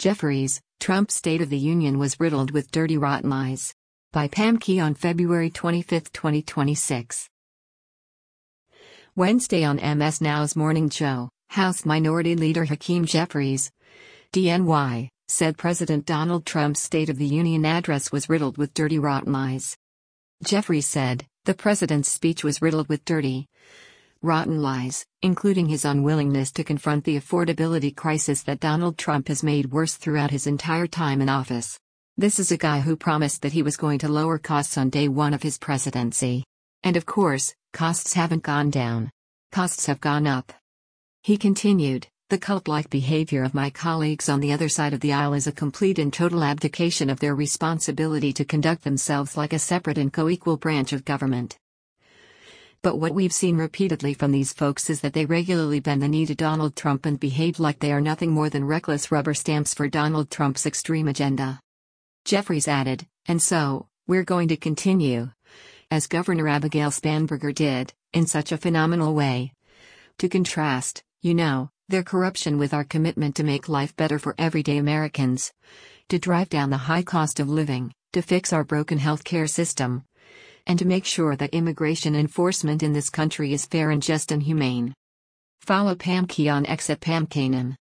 Jeffries, Trump's State of the Union was riddled with dirty rotten lies. By Pam Key on February 25, 2026. Wednesday on MS Now's Morning Show, House Minority Leader Hakeem Jeffries, DNY, said President Donald Trump's State of the Union address was riddled with dirty rotten lies. Jeffries said, the president's speech was riddled with dirty, rotten lies, including his unwillingness to confront the affordability crisis that Donald Trump has made worse throughout his entire time in office. This is a guy who promised that he was going to lower costs on day one of his presidency. And of course, costs haven't gone down. Costs have gone up. He continued, the cult-like behavior of my colleagues on the other side of the aisle is a complete and total abdication of their responsibility to conduct themselves like a separate and co-equal branch of government. But what we've seen repeatedly from these folks is that they regularly bend the knee to Donald Trump and behave like they are nothing more than reckless rubber stamps for Donald Trump's extreme agenda. Jeffries added, and so, we're going to continue, as Governor Abigail Spanberger did, in such a phenomenal way, to contrast, their corruption with our commitment to make life better for everyday Americans, to drive down the high cost of living, to fix our broken healthcare system, and to make sure that immigration enforcement in this country is fair and just and humane. Follow Pam Key on X at PamKanan.